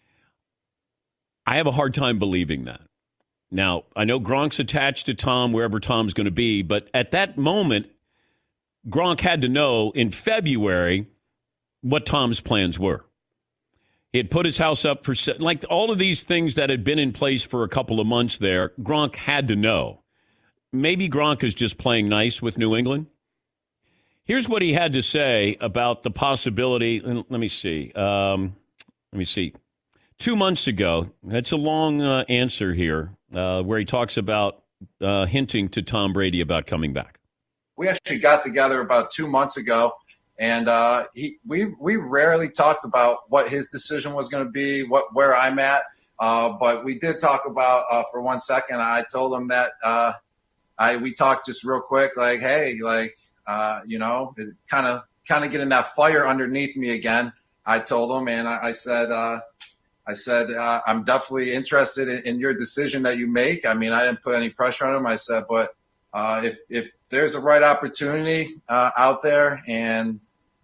I have a hard time believing that. Now, I know Gronk's attached to Tom wherever Tom's going to be, but at that moment, Gronk had to know in February what Tom's plans were. He had put his house up for, like, all of these things that had been in place for a couple of months there, Gronk had to know. Maybe Gronk is just playing nice with New England. Here's what he had to say about the possibility. Let me see. 2 months ago, that's a long answer here, where he talks about hinting to Tom Brady about coming back. We actually got together about 2 months ago, and we rarely talked about what his decision was going to be, where I'm at, but we did talk about for 1 second. I told him that we talked just real quick, like, hey, like, it's kind of getting that fire underneath me again. I told him, and I said, I'm definitely interested in your decision that you make. I mean, I didn't put any pressure on him. I said, but if there's a right opportunity out there, and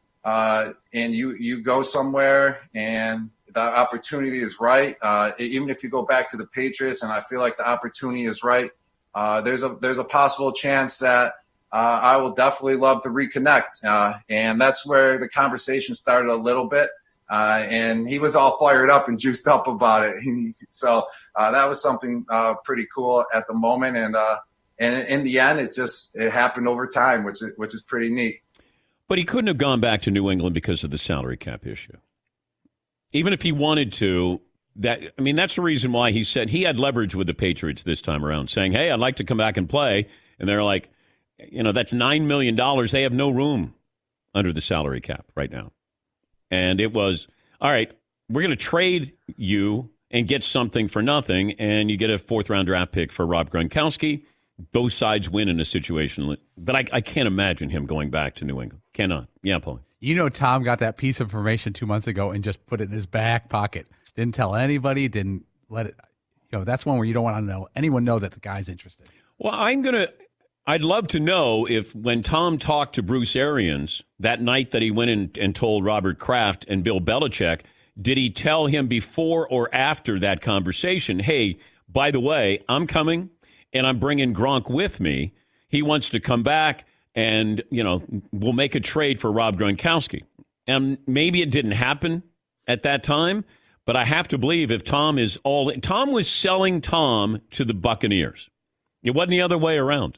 you go somewhere and the opportunity is right, even if you go back to the Patriots and I feel like the opportunity is right, there's a possible chance that I will definitely love to reconnect. And that's where the conversation started a little bit. And he was all fired up and juiced up about it. So that was something pretty cool at the moment. And in the end, it happened over time, which is pretty neat. But he couldn't have gone back to New England because of the salary cap issue. Even if he wanted to, that's the reason why he said he had leverage with the Patriots this time around, saying, hey, I'd like to come back and play. And they're like, that's $9 million. They have no room under the salary cap right now. And it was, all right, we're going to trade you and get something for nothing, and you get a fourth-round draft pick for Rob Gronkowski. Both sides win in a situation. But I can't imagine him going back to New England. Cannot. Yeah, Paul. Tom got that piece of information 2 months ago and just put it in his back pocket. Didn't tell anybody, didn't let it. That's one where you don't want to anyone know that the guy's interested. Well, I'd love to know if when Tom talked to Bruce Arians that night that he went in and told Robert Kraft and Bill Belichick, did he tell him before or after that conversation, hey, by the way, I'm coming and I'm bringing Gronk with me. He wants to come back and, we'll make a trade for Rob Gronkowski. And maybe it didn't happen at that time, but I have to believe if Tom was selling Tom to the Buccaneers. It wasn't the other way around.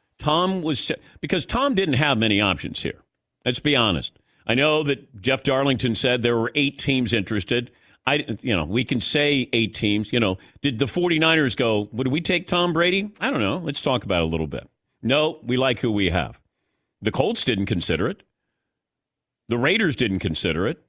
Because Tom didn't have many options here. Let's be honest. I know that Jeff Darlington said there were 8 teams interested. We can say 8 teams. Did the 49ers go, would we take Tom Brady? I don't know. Let's talk about it a little bit. No, we like who we have. The Colts didn't consider it. The Raiders didn't consider it.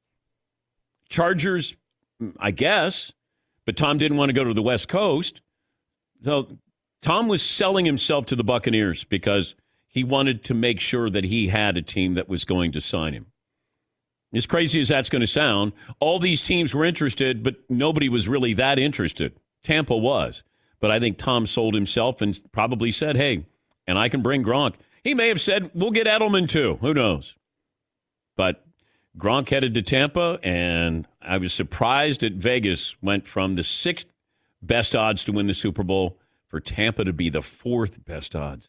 Chargers, I guess, but Tom didn't want to go to the West Coast. So Tom was selling himself to the Buccaneers because he wanted to make sure that he had a team that was going to sign him. As crazy as that's going to sound, all these teams were interested, but nobody was really that interested. Tampa was. But I think Tom sold himself and probably said, hey, and I can bring Gronk. He may have said, we'll get Edelman too. Who knows? But Gronk headed to Tampa, and I was surprised that Vegas went from the 6th best odds to win the Super Bowl for Tampa to be the 4th best odds.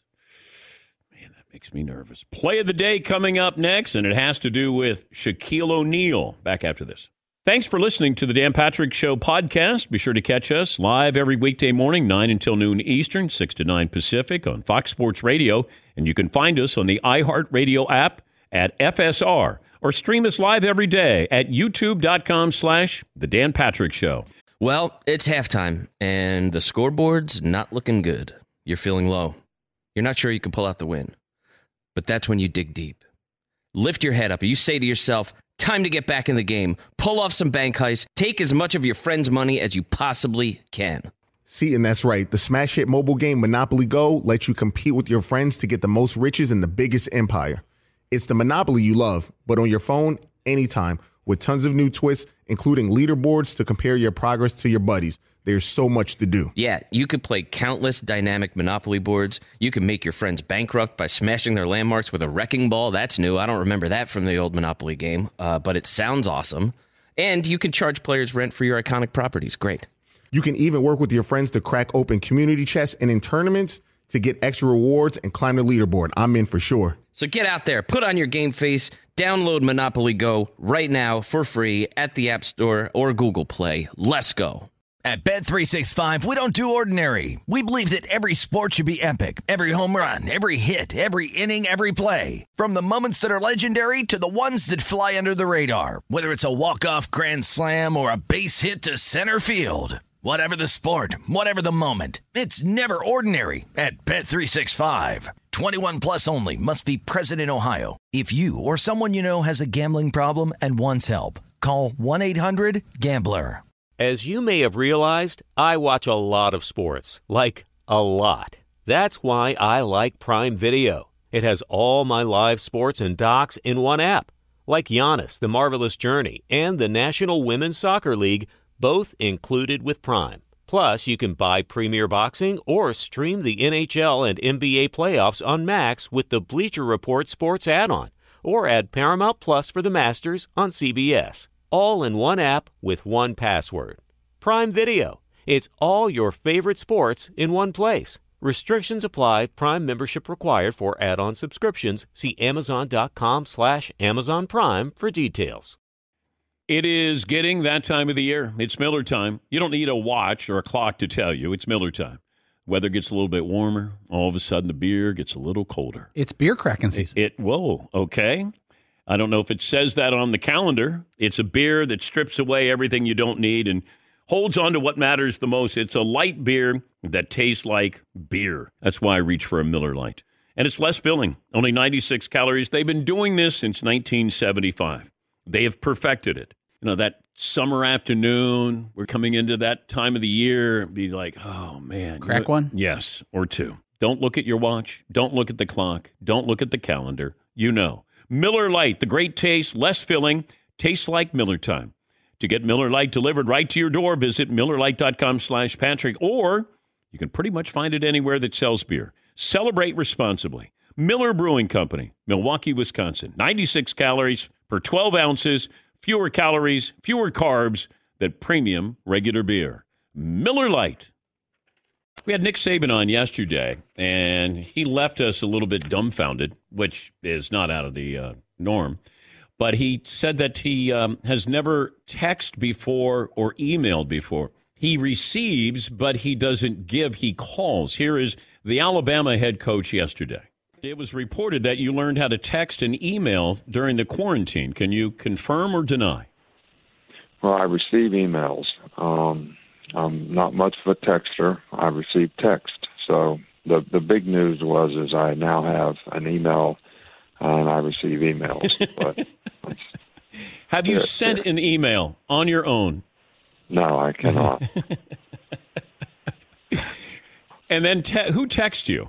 Man, that makes me nervous. Play of the day coming up next, and it has to do with Shaquille O'Neal. Back after this. Thanks for listening to the Dan Patrick Show podcast. Be sure to catch us live every weekday morning, 9 until noon Eastern, 6 to 9 Pacific on Fox Sports Radio. And you can find us on the iHeartRadio app at FSR or stream us live every day at youtube.com/The Dan Patrick Show. Well, it's halftime, and the scoreboard's not looking good. You're feeling low. You're not sure you can pull out the win. But that's when you dig deep. Lift your head up, and you say to yourself, time to get back in the game. Pull off some bank heists. Take as much of your friend's money as you possibly can. See, and that's right. The smash hit mobile game Monopoly Go lets you compete with your friends to get the most riches in the biggest empire. It's the Monopoly you love, but on your phone, anytime, with tons of new twists, including leaderboards to compare your progress to your buddies. There's so much to do. Yeah, you could play countless dynamic Monopoly boards. You can make your friends bankrupt by smashing their landmarks with a wrecking ball. That's new. I don't remember that from the old Monopoly game, but it sounds awesome. And you can charge players rent for your iconic properties. Great. You can even work with your friends to crack open community chests and in tournaments to get extra rewards and climb the leaderboard. I'm in for sure. So get out there, put on your game face, download Monopoly Go right now for free at the App Store or Google Play. Let's go. At Bet365, we don't do ordinary. We believe that every sport should be epic. Every home run, every hit, every inning, every play. From the moments that are legendary to the ones that fly under the radar. Whether it's a walk-off grand slam or a base hit to center field. Whatever the sport, whatever the moment. It's never ordinary at Bet365. 21 plus only. Must be present in Ohio. If you or someone you know has a gambling problem and wants help, call 1-800-GAMBLER. As you may have realized, I watch a lot of sports. Like, a lot. That's why I like Prime Video. It has all my live sports and docs in one app. Like Giannis, The Marvelous Journey, and the National Women's Soccer League, both included with Prime. Plus, you can buy Premier Boxing or stream the NHL and NBA playoffs on Max with the Bleacher Report Sports add-on, or add Paramount Plus for the Masters on CBS. All in one app with one password. Prime Video. It's all your favorite sports in one place. Restrictions apply. Prime membership required for add-on subscriptions. See Amazon.com/Amazon Prime for details. It is getting that time of the year. It's Miller time. You don't need a watch or a clock to tell you. It's Miller time. Weather gets a little bit warmer. All of a sudden, the beer gets a little colder. It's beer cracking season. Whoa, okay. I don't know if it says that on the calendar. It's a beer that strips away everything you don't need and holds on to what matters the most. It's a light beer that tastes like beer. That's why I reach for a Miller Lite. And it's less filling, only 96 calories. They've been doing this since 1975. They have perfected it. You know, that summer afternoon, we're coming into that time of the year, be like, oh, man. Crack one? Yes, or two. Don't look at your watch. Don't look at the clock. Don't look at the calendar. You know. Miller Lite, the great taste, less filling, tastes like Miller time. To get Miller Lite delivered right to your door, visit MillerLite.com/Patrick, or you can pretty much find it anywhere that sells beer. Celebrate responsibly. Miller Brewing Company, Milwaukee, Wisconsin. 96 calories per 12 ounces, fewer calories, fewer carbs than premium regular beer. Miller Lite. We had Nick Saban on yesterday, and he left us a little bit dumbfounded, which is not out of the norm. But he said that he has never texted before or emailed before. He receives, but he doesn't give. He calls. Here is the Alabama head coach yesterday. It was reported that you learned how to text and email during the quarantine. Can you confirm or deny? Well, I receive emails. I'm not much of a texter. I receive text. So the big news is I now have an email and I receive emails. But have you sent an email on your own? No, I cannot. And then who texts you?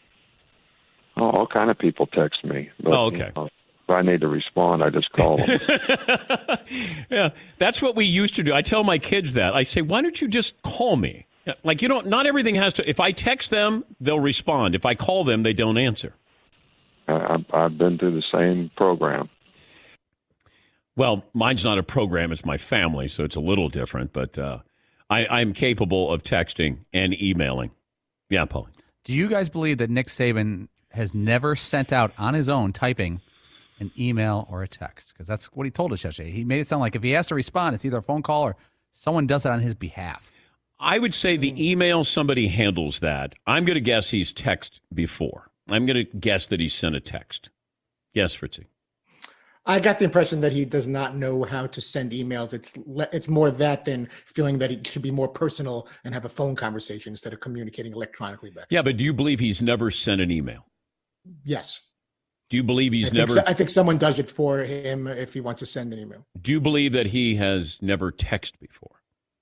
Oh, all kind of people text me. But, okay. If I need to respond, I just call them. Yeah, that's what we used to do. I tell my kids that. I say, why don't you just call me? Like, you don't, not everything has to, if I text them, they'll respond. If I call them, they don't answer. I've been through the same program. Well, mine's not a program. It's my family, so it's a little different. But I'm capable of texting and emailing. Yeah, Paul. Do you guys believe that Nick Saban has never sent out on his own typing an email or a text? Because that's what he told us yesterday. He made it sound like if he has to respond, it's either a phone call or someone does it on his behalf. I would say the email, somebody handles that. I'm going to guess he's texted before. I'm going to guess that he sent a text. Yes, Fritzy. I got the impression that he does not know how to send emails. It's more that than feeling that it should be more personal and have a phone conversation instead of communicating electronically back. Yeah, but do you believe he's never sent an email? Yes. Do you believe he's never? I think someone does it for him if he wants to send an email. Do you believe that he has never texted before?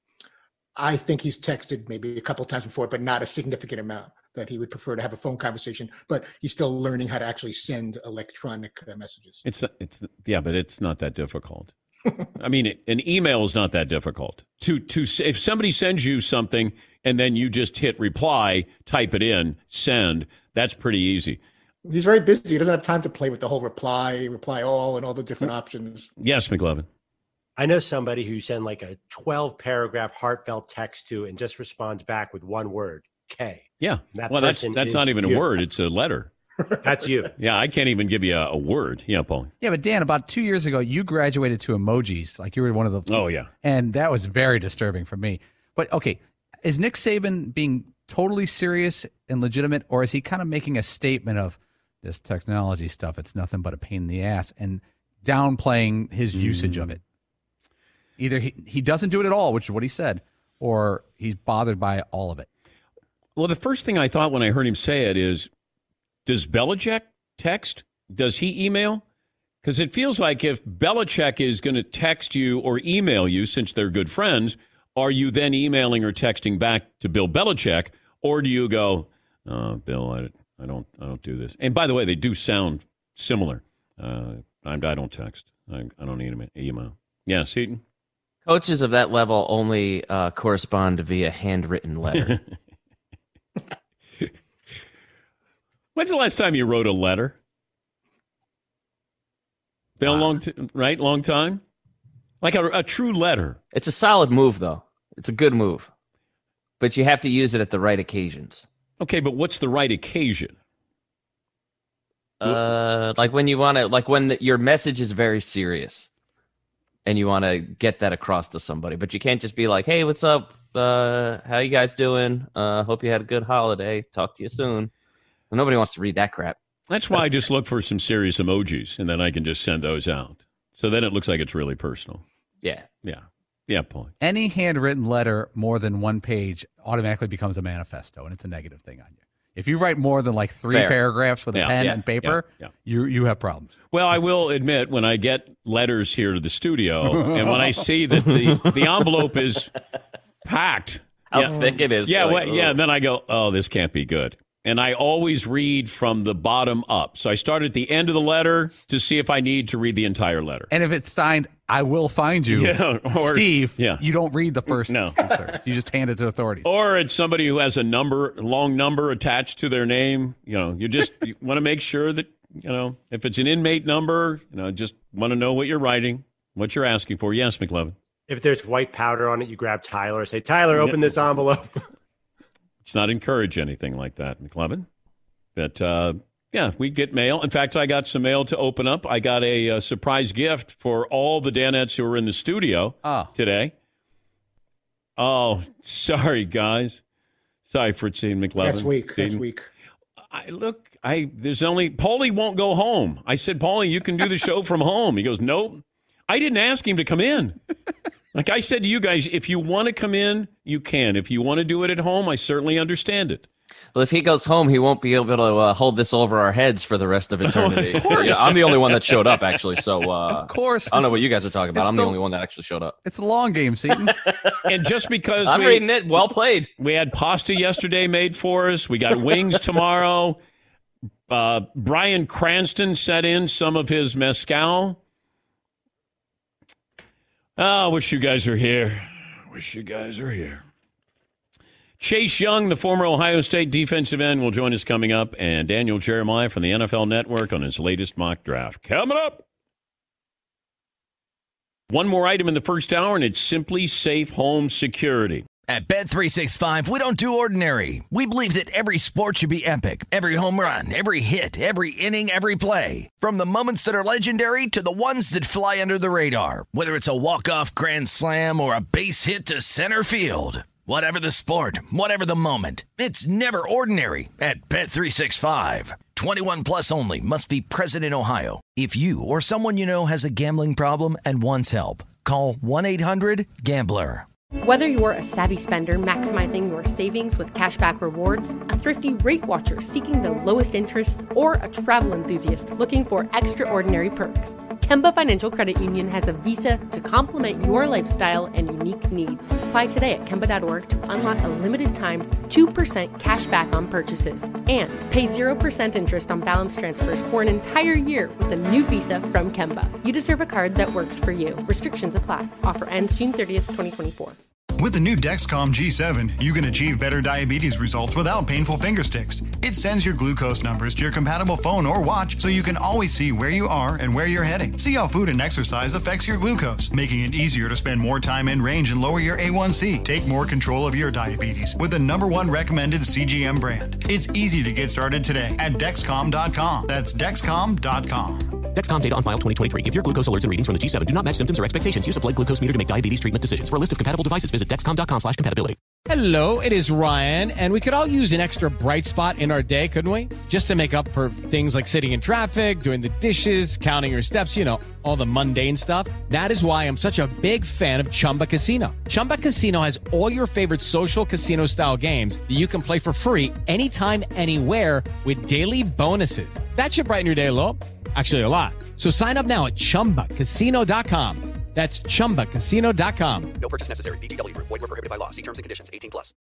I think he's texted maybe a couple of times before, but not a significant amount. That he would prefer to have a phone conversation, but he's still learning how to actually send electronic messages. Yeah, but it's not that difficult. I mean, an email is not that difficult. If somebody sends you something and then you just hit reply, type it in, send, that's pretty easy. He's very busy. He doesn't have time to play with the whole reply all, and all the different options. Yes, McLovin. I know somebody who sent like a 12-paragraph heartfelt text to and just responds back with one word, K. Yeah. Well, that's not even a word. It's a letter. That's you. Yeah, I can't even give you a word. Yeah, Paul. Yeah, but Dan, about 2 years ago, you graduated to emojis. Like you were one of the. Oh, yeah. And that was very disturbing for me. But, okay, is Nick Saban being totally serious and legitimate, or is he kind of making a statement of this technology stuff, it's nothing but a pain in the ass, and downplaying his usage of it? Either he doesn't do it at all, which is what he said, or he's bothered by all of it. Well, the first thing I thought when I heard him say it is, does Belichick text? Does he email? Because it feels like if Belichick is going to text you or email you, since they're good friends, are you then emailing or texting back to Bill Belichick, or do you go, Bill, I don't do this? And by the way, they do sound similar. I don't text. I don't need an email. Yes, Heaton? Coaches of that level only correspond via handwritten letter. When's the last time you wrote a letter? Been a long time? Like a true letter. It's a solid move, though. It's a good move. But you have to use it at the right occasions. Okay, but what's the right occasion? Like when you want to, like when your message is very serious. and you want to get that across to somebody. But you can't just be like, hey, what's up? How you guys doing? Hope you had a good holiday. Talk to you soon. Well, nobody wants to read that crap. That's why I just look for some serious emojis, and then I can just send those out. So then it looks like it's really personal. Yeah. Yeah, Paul. Any handwritten letter more than one page automatically becomes a manifesto, and it's a negative thing on you. If you write more than like 3 paragraphs with a pen and paper, you have problems. Well, I will admit, when I get letters here to the studio, and when I see that the envelope is packed. How thick it is. Yeah, then I go, oh, this can't be good. And I always read from the bottom up. So I start at the end of the letter to see if I need to read the entire letter. And if it's signed, I will find you, Steve, you don't read the first. No. You just hand it to authorities. Or it's somebody who has a long number attached to their name. You want to make sure that, if it's an inmate number, just want to know what you're writing, what you're asking for. Yes, McLevin. If there's white powder on it, you grab Tyler, say, Tyler, open this envelope. Let's not encourage anything like that, McLevin. But, we get mail. In fact, I got some mail to open up. I got a surprise gift for all the Danettes who are in the studio today. Oh, sorry, guys. Sorry, Fritzy and McLevin. Next week. There's only, Paulie won't go home. I said, Paulie, you can do the show from home. He goes, nope. I didn't ask him to come in. Like I said to you guys, if you want to come in, you can. If you want to do it at home, I certainly understand it. Well, if he goes home, he won't be able to hold this over our heads for the rest of eternity. I'm the only one that showed up, actually. So, of course, I don't know what you guys are talking about. I'm the only one that actually showed up. It's a long game, Seton. And just because I'm reading it, well played. We had pasta yesterday made for us. We got wings tomorrow. Brian Cranston set in some of his mezcal. Oh, wish you guys were here. Chase Young, the former Ohio State defensive end, will join us coming up, and Daniel Jeremiah from the NFL Network on his latest mock draft. Coming up. One more item in the first hour, and it's Simply Safe Home Security. At Bet365, we don't do ordinary. We believe that every sport should be epic. Every home run, every hit, every inning, every play. From the moments that are legendary to the ones that fly under the radar. Whether it's a walk-off grand slam or a base hit to center field. Whatever the sport, whatever the moment, it's never ordinary at Bet365. 21 plus only. Must be present in Ohio. If you or someone you know has a gambling problem and wants help, call 1-800-GAMBLER. Whether you're a savvy spender maximizing your savings with cashback rewards, a thrifty rate watcher seeking the lowest interest, or a travel enthusiast looking for extraordinary perks, Kemba Financial Credit Union has a visa to complement your lifestyle and unique needs. Apply today at Kemba.org to unlock a limited-time 2% cash back on purchases and pay 0% interest on balance transfers for an entire year with a new visa from Kemba. You deserve a card that works for you. Restrictions apply. Offer ends June 30th, 2024. With the new Dexcom G7, you can achieve better diabetes results without painful finger sticks. It sends your glucose numbers to your compatible phone or watch so you can always see where you are and where you're heading. See how food and exercise affects your glucose, making it easier to spend more time in range and lower your A1C. Take more control of your diabetes with the #1 recommended CGM brand. It's easy to get started today at Dexcom.com. That's Dexcom.com. Dexcom data on file 2023. If your glucose alerts and readings from the G7 do not match symptoms or expectations, use a blood glucose meter to make diabetes treatment decisions. For a list of compatible devices, visit Dexcom.com/compatibility. Hello, it is Ryan, and we could all use an extra bright spot in our day, couldn't we? Just to make up for things like sitting in traffic, doing the dishes, counting your steps, all the mundane stuff. That is why I'm such a big fan of Chumba Casino. Chumba Casino has all your favorite social casino-style games that you can play for free anytime, anywhere with daily bonuses. That should brighten your day a little. Actually, a lot. So sign up now at ChumbaCasino.com. That's ChumbaCasino.com. No purchase necessary. VGW Group. Void where prohibited by law. See terms and conditions. 18+.